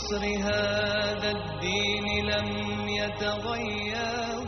عصر هذا الدين لم يتغير.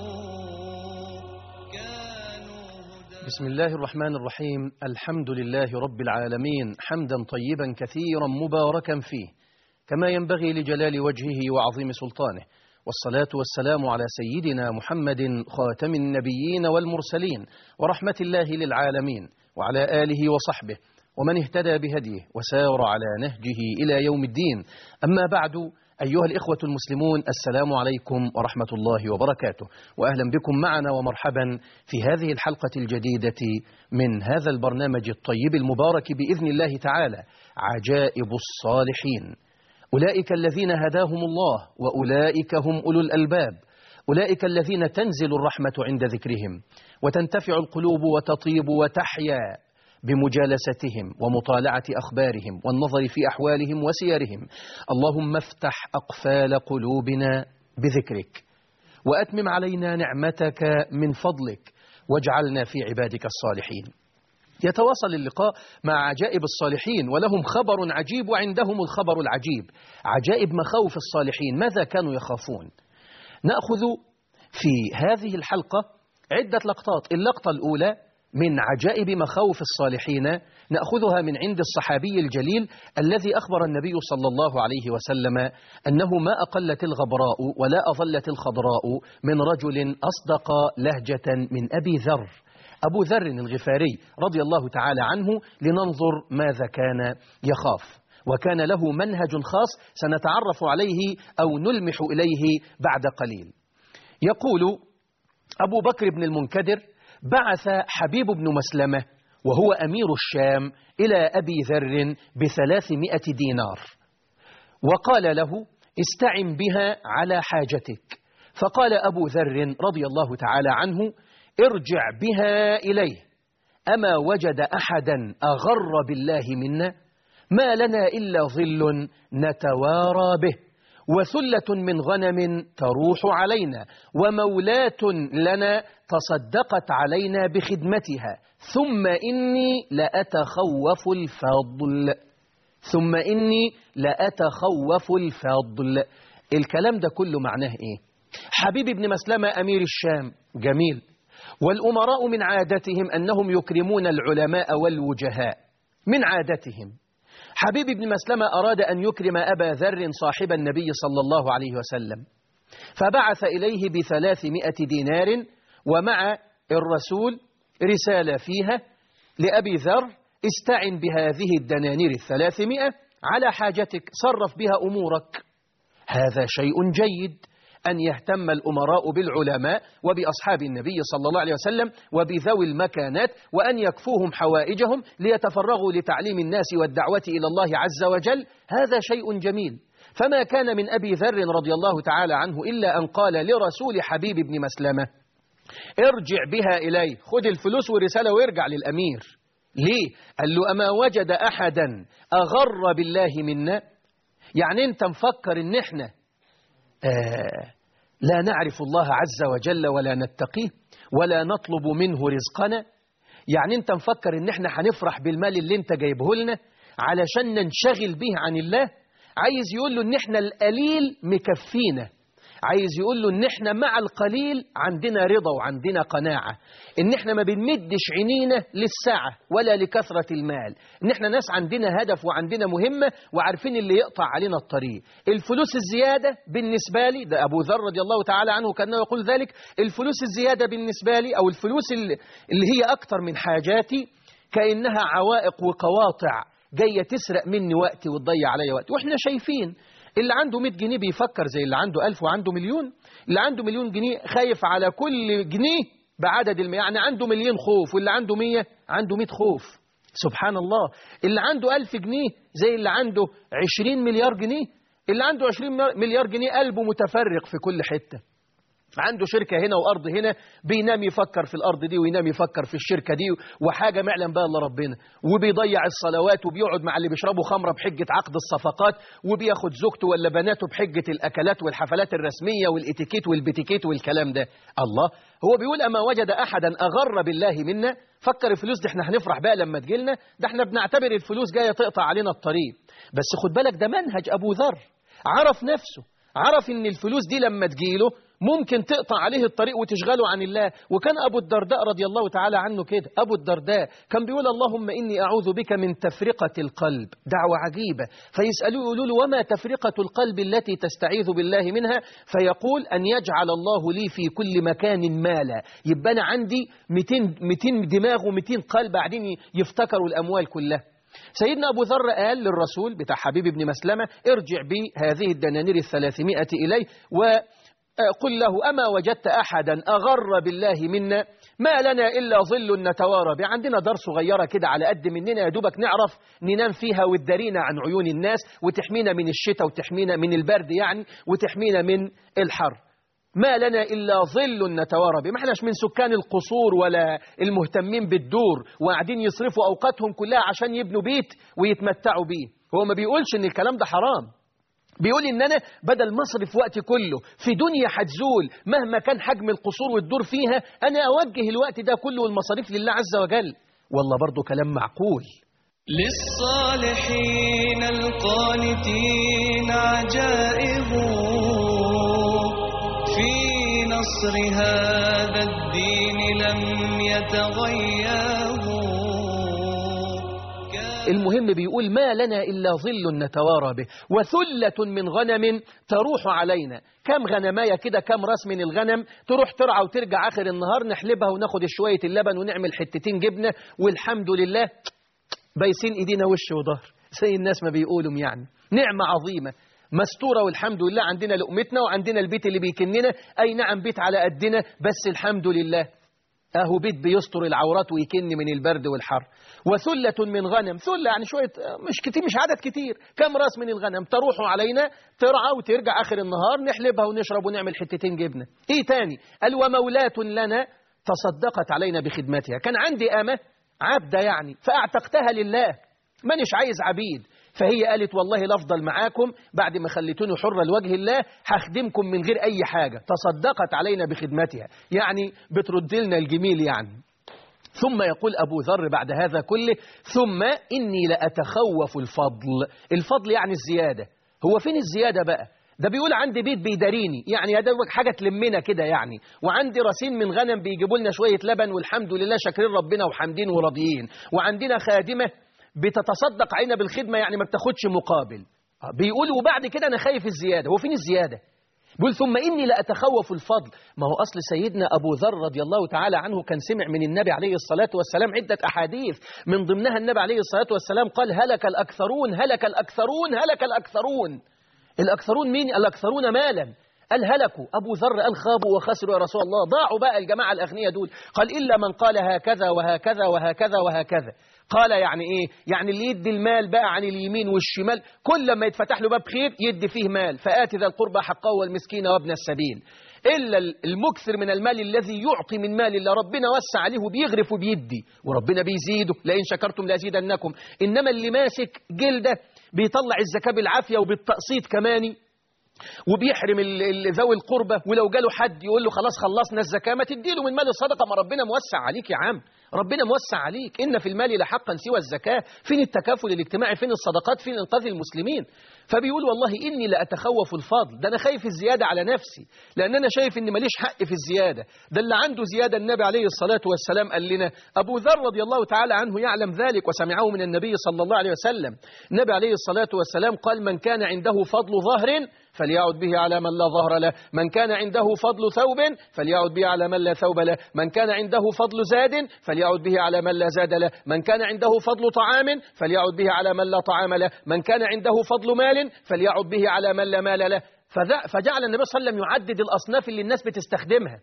بسم الله الرحمن الرحيم. الحمد لله رب العالمين، حمدا طيبا كثيرا مباركا فيه كما ينبغي لجلال وجهه وعظيم سلطانه، والصلاة والسلام على سيدنا محمد خاتم النبيين والمرسلين ورحمة الله للعالمين، وعلى آله وصحبه ومن اهتدى بهديه وسار على نهجه إلى يوم الدين. أما بعد، أيها الإخوة المسلمون، السلام عليكم ورحمة الله وبركاته، وأهلا بكم معنا ومرحبا في هذه الحلقة الجديدة من هذا البرنامج الطيب المبارك بإذن الله تعالى، عجائب الصالحين. أولئك الذين هداهم الله، وأولئك هم أولو الألباب، أولئك الذين تنزل الرحمة عند ذكرهم وتنتفع القلوب وتطيب وتحيا بمجالستهم ومطالعة أخبارهم والنظر في أحوالهم وسيرهم. اللهم افتح أقفال قلوبنا بذكرك، وأتمم علينا نعمتك من فضلك، واجعلنا في عبادك الصالحين. يتواصل اللقاء مع عجائب الصالحين، ولهم خبر عجيب وعندهم الخبر العجيب. عجائب مخاوف الصالحين، ماذا كانوا يخافون؟ نأخذ في هذه الحلقة عدة لقطات. اللقطة الأولى من عجائب مخاوف الصالحين نأخذها من عند الصحابي الجليل الذي أخبر النبي صلى الله عليه وسلم أنه ما أقلت الغبراء ولا أظلت الخضراء من رجل أصدق لهجة من أبي ذر، أبو ذر الغفاري رضي الله تعالى عنه، لننظر ماذا كان يخاف. وكان له منهج خاص سنتعرف عليه أو نلمح إليه بعد قليل. يقول أبو بكر بن المنكدر: بعث حبيب بن مسلمة وهو أمير الشام إلى أبي ذر ب300 دينار، وقال له: استعن بها على حاجتك. فقال أبو ذر رضي الله تعالى عنه: ارجع بها إليه، أما وجد أحدا أغر بالله منا؟ ما لنا إلا ظل نتوارى به، وثلة من غنم تروح علينا، ومولاة لنا تصدقت علينا بخدمتها، ثم إني لأتخوف الفضل. ثم إني لأتخوف الفضل. الكلام ده كله معناه إيه؟ حبيب بن مسلمة أمير الشام، جميل، والأمراء من عادتهم أنهم يكرمون العلماء والوجهاء، من عادتهم. حبيب بن مسلمة أراد أن يكرم أبا ذر صاحب النبي صلى الله عليه وسلم، فبعث إليه ب300 دينار، ومع الرسول رسالة فيها لأبي ذر: استعن بهذه الدنانير 300 على حاجتك، صرف بها أمورك. هذا شيء جيد، أن يهتم الأمراء بالعلماء وبأصحاب النبي صلى الله عليه وسلم وبذوي المكانات، وأن يكفوهم حوائجهم ليتفرغوا لتعليم الناس والدعوة إلى الله عز وجل. هذا شيء جميل. فما كان من أبي ذر رضي الله تعالى عنه إلا أن قال لرسول حبيب بن مسلمة: ارجع بها إليه، خذ الفلوس والرسالة وارجع للأمير. ليه؟ قال له: أما وجد أحدا أغر بالله منا؟ يعني أنت مفكر إن إحنا لا نعرف الله عز وجل ولا نتقيه ولا نطلب منه رزقنا؟ يعني أنت مفكر إن إحنا هنفرح بالمال اللي أنت جايبه لنا علشان ننشغل به عن الله؟ عايز يقول له إن إحنا القليل مكفينا، عايز يقول له إن إحنا مع القليل عندنا رضا وعندنا قناعة، إن إحنا ما بنمدش عينينا للسعة ولا لكثرة المال، إن إحنا ناس عندنا هدف وعندنا مهمة وعارفين اللي يقطع علينا الطريق. الفلوس الزيادة بالنسبة لي، ده أبو ذر رضي الله تعالى عنه كان يقول ذلك، الفلوس الزيادة بالنسبة لي أو الفلوس اللي هي أكتر من حاجاتي كأنها عوائق وقواطع جاية تسرق مني وقتي وتضيع علي وقتي. وإحنا شايفين اللي عنده 100 جنيه بيفكر زي اللي عنده 1000 وعنده مليون، اللي عنده مليون جنيه خايف على كل جنيه بعدد يعني عنده مليون خوف، واللي عنده 100 عنده 100 خوف. سبحان الله. اللي عنده 1000 جنيه زي اللي عنده 20 مليار جنيه، اللي عنده 20 مليار جنيه قلبه متفرق في كل حتة، عنده شركة هنا وأرض هنا، بينام يفكر في الأرض دي وينام يفكر في الشركة دي، وحاجة ما يعلم بها إلا ربنا، وبيضيع الصلوات وبيقعد مع اللي بيشربوا خمرة بحجة عقد الصفقات، وبياخد زوجته ولا بناته بحجة الأكلات والحفلات الرسمية والإتيكيت والبتيكيت والكلام ده. الله، هو بيقول أما وجد أحدا أغر بالله منا؟ فكر الفلوس دي احنا هنفرح بقى لما تجيلنا، ده احنا بنعتبر الفلوس جاية تقطع علينا الطريق. بس خد بالك ده منهج أبو ذر، عرف نفسه، عرف إن الفلوس دي لما تجيله ممكن تقطع عليه الطريق وتشغله عن الله. وكان أبو الدرداء رضي الله تعالى عنه كده. أبو الدرداء كان بيقول اللهم إني أعوذ بك من تفرقة القلب، دعوة عجيبة. فيسألوه يقولوا له وما تفرقة القلب التي تستعيذ بالله منها؟ فيقول أن يجعل الله لي في كل مكان مالا. يبقى أنا عندي 200 دماغ و200 قلب بعدين يفتكروا الأموال كلها. سيدنا أبو ذر قال للرسول بتاع حبيب بن مسلمة ارجع بي هذه الدنانير 300 إليه وقل له أما وجدت أحدا أغر بالله منا؟ ما لنا إلا ظل نتوارى به. عندنا دار صغيرة كده على قد مننا يا دوبك نعرف ننام فيها وتدارينا عن عيون الناس وتحمينا من الشتاء وتحمينا من البرد يعني وتحمينا من الحر. ما لنا إلا ظل نتوارى به. ما احناش من سكان القصور ولا المهتمين بالدور وقاعدين يصرفوا أوقاتهم كلها عشان يبنوا بيت ويتمتعوا بيه. هو ما بيقولش إن الكلام ده حرام، بيقول إن أنا بدل مصرف وقتي كله في دنيا هتزول مهما كان حجم القصور والدور فيها، أنا أوجه الوقت ده كله والمصاريف لله عز وجل. والله برضو كلام معقول. للصالحين القانتين عجائب في نصر هذا الدين لم يتغيروا. المهم بيقول ما لنا إلا ظل نتوارى به وثلة من غنم تروح علينا. كم غنماية كده، كم راس من الغنم تروح ترعى وترجع آخر النهار نحلبها وناخد شوية اللبن ونعمل حتتين جبنة والحمد لله بايسين إيدينا وش وظهر زي الناس ما بيقولوا. يعني نعمة عظيمة مستورة والحمد لله. عندنا لقمتنا وعندنا البيت اللي بيكننا، أي نعم بيت على قدنا بس الحمد لله أهو بيت بيستر العورات ويكن من البرد والحر. وثلة من غنم، ثلة يعني شوية مش كتير، مش عدد كتير، كم راس من الغنم تروح علينا ترعى وترجع آخر النهار نحلبها ونشرب ونعمل حتتين جبنة. إيه تاني؟ قال ومولاة لنا تصدقت علينا بخدمتها. كان عندي أمة عبدة يعني فأعتقتها لله، مانيش عايز عبيد، فهي قالت والله لأفضل معاكم بعد ما خليتوني حرة لوجه الله هخدمكم من غير أي حاجة. تصدقت علينا بخدمتها يعني بترد لنا الجميل يعني. ثم يقول أبو ذر بعد هذا كله ثم إني لأتخوف الفضل. الفضل يعني الزيادة. هو فين الزيادة بقى؟ ده بيقول عندي بيت بيداريني يعني يا دوبك حاجة تلمنا كده يعني، وعندي راسين من غنم بيجيبوا لنا شوية لبن والحمد لله شاكرين ربنا وحامدين وراضيين، وعندنا خادمة بتتصدق علينا بالخدمة يعني ما بتاخدش مقابل. بيقول وبعد كده أنا خايف الزيادة. هو فين الزيادة؟ بيقول ثم إني لأتخوف الفضل. ما هو أصل سيدنا أبو ذر رضي الله تعالى عنه كان سمع من النبي عليه الصلاة والسلام عدة أحاديث، من ضمنها النبي عليه الصلاة والسلام قال هلك الأكثرون هلك الأكثرون هلك الأكثرون. الأكثرون مين؟ الأكثرون مالا. قال هلكوا. أبو ذر قال خابوا وخسروا يا رسول الله، ضاعوا بقى الجماعة الأغنياء دول. قال إلا من قال هكذا وهكذا وهكذا وهكذا. قال يعني إيه؟ يعني اللي يدي المال بقى عن اليمين والشمال كل ما يتفتح له باب خير يدي فيه مال، فآت ذا القربى حقه والمسكين وابن السبيل. إلا المكثر من المال الذي يعطي من مال الله ربنا وسع عليه وبيغرف وبيدي وربنا بيزيده لئن شكرتم لأزيدنكم. إنما اللي ماسك جلده بيطلع الزكاة بالعافية وبالتقسيط كمان وبيحرم ذوي القربة، ولو جاله حد يقول له خلاص خلصنا الزكاة ما تديله من مال الصدقة، ما ربنا موسع عليك يا عم، ربنا موسع عليك. إن في المال لحقا سوى الزكاة. فين التكافل الاجتماعي؟ فين الصدقات؟ فين إنقاذ المسلمين؟ فبيقول والله إني لأتخوف الفضل. ده أنا خايف الزيادة على نفسي لأن أنا شايف إن ماليش حق في الزيادة. ده اللي عنده زيادة النبي عليه الصلاة والسلام قال لنا. أبو ذر رضي الله تعالى عنه يعلم ذلك وسمعه من النبي صلى الله عليه وسلم. النبي عليه الصلاة والسلام قال من كان عنده فضل ظهر فليعد به على من لا ظهر له، من كان عنده فضل ثوب فليعد به على من لا ثوب له، من كان عنده فضل زاد فليعد به على من لا زاد له، من كان عنده فضل طعام فليعد به على من لا طعام له، من كان عنده فضل مال فليعد به على من لا مال له. فجعل النبي صلى الله عليه وسلم يعدد الأصناف اللي الناس بتستخدمها،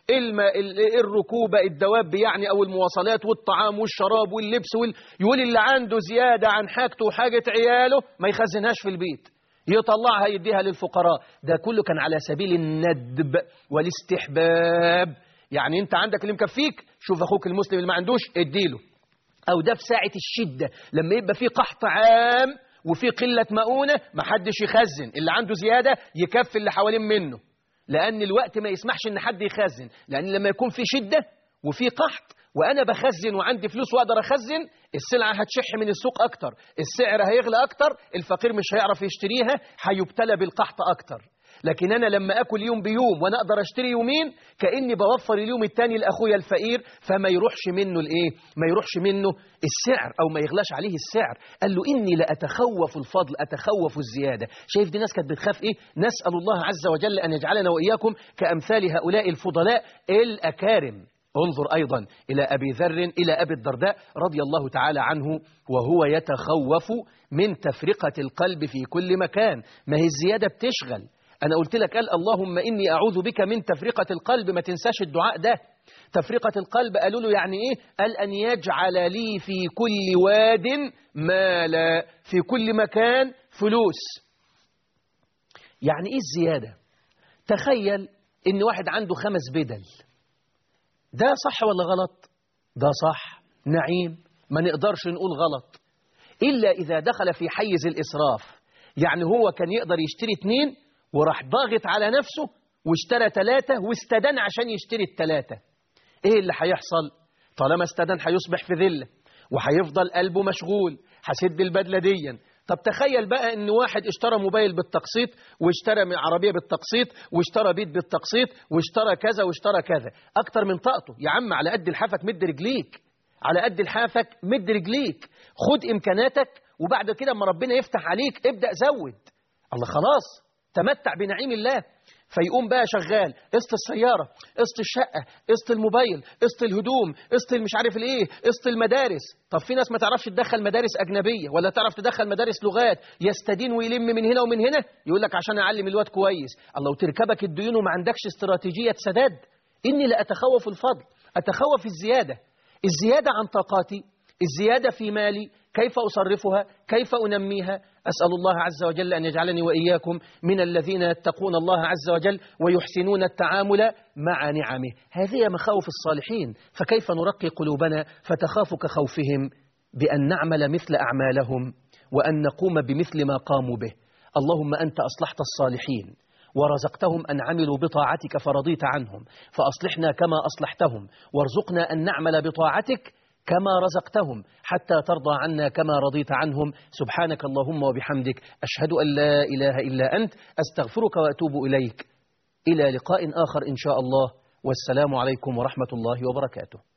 الركوبة الدواب يعني أو المواصلات والطعام والشراب واللبس يقول اللي عنده زيادة عن حاجته وحاجة عياله ما يخزنهاش في البيت، يطلعها يديها للفقراء. ده كله كان على سبيل الندب والاستحباب. يعني انت عندك اللي مكفيك شوف اخوك المسلم اللي ما عندوش اديله. او ده في ساعة الشدة لما يبقى في قحط عام وفي قلة مؤونة ما حدش يخزن، اللي عنده زيادة يكفي اللي حوالين منه، لأن الوقت ما يسمحش ان حد يخزن، لأن لما يكون في شدة وفي قحط وأنا بخزن وعندي فلوس وأقدر أخزن، السلعة هتشح من السوق أكتر، السعر هيغلى أكتر، الفقير مش هيعرف يشتريها، هيبتلى بالقحط أكتر. لكن أنا لما أكل يوم بيوم وأنا أقدر أشتري يومين، كأني بوفر اليوم التاني لأخويا الفقير، فما يروحش منه الإيه؟ ما يروحش منه السعر أو ما يغلاش عليه السعر. قال له إني لأتخوف الفضل، أتخوف الزيادة. شايف دي ناس كانت بتخاف إيه؟ نسأل الله عز وجل أن يجعلنا وإياكم كأمثال هؤلاء الفضلاء الأكارم. انظر أيضا إلى أبي ذر، إلى أبي الدرداء رضي الله تعالى عنه وهو يتخوف من تفرقة القلب في كل مكان. ما هي الزيادة بتشغل. أنا قلت لك قال اللهم إني أعوذ بك من تفرقة القلب، ما تنساش الدعاء ده. تفرقة القلب قالوا له يعني إيه؟ قال أن يجعل لي في كل واد مالا، في كل مكان فلوس. يعني إيه الزيادة؟ تخيل إن واحد عنده 5 بدل، ده صح ولا غلط؟ ده صح، نعيم، ما نقدرش نقول غلط، إلا إذا دخل في حيز الإسراف. يعني هو كان يقدر يشتري 2 وراح ضاغط على نفسه واشترى 3 واستدان عشان يشتري ال3. ايه اللي هيحصل؟ طالما استدان هيصبح في ذلة وهيفضل قلبه مشغول، هسد البدلة ديا. طب تخيل بقى ان واحد اشترى موبايل بالتقسيط، واشترى من عربية بالتقسيط، واشترى بيت بالتقسيط، واشترى كذا واشترى كذا، اكتر من طاقته. يا عم على قد لحافك مد رجليك، على قد لحافك مد رجليك، خد امكاناتك، وبعد كده اما ربنا يفتح عليك ابدأ زود. الله خلاص تمتع بنعيم الله. فيقوم بقى شغال قسط السيارة، قسط الشقة، قسط الموبايل، قسط الهدوم، قسط مش عارف الايه، قسط المدارس. طب في ناس ما تعرفش تدخل مدارس أجنبية ولا تعرف تدخل مدارس لغات، يستدين ويلم من هنا ومن هنا، يقول لك عشان أعلم الواد كويس. الله، وتركبك الديون وما عندكش استراتيجية سداد. إني لأتخوف الفضل، أتخوف الزيادة، الزيادة عن طاقاتي، الزيادة في مالي، كيف أصرفها، كيف أنميها. أسأل الله عز وجل أن يجعلني وإياكم من الذين يتقون الله عز وجل ويحسنون التعامل مع نعمه. هذه مخاوف الصالحين، فكيف نرقي قلوبنا فتخاف كخوفهم بأن نعمل مثل أعمالهم وأن نقوم بمثل ما قاموا به. اللهم أنت أصلحت الصالحين ورزقتهم أن عملوا بطاعتك فرضيت عنهم، فأصلحنا كما أصلحتهم، وارزقنا أن نعمل بطاعتك كما رزقتهم حتى ترضى عنا كما رضيت عنهم. سبحانك اللهم وبحمدك، أشهد أن لا إله إلا أنت، أستغفرك وأتوب إليك. إلى لقاء آخر إن شاء الله، والسلام عليكم ورحمة الله وبركاته.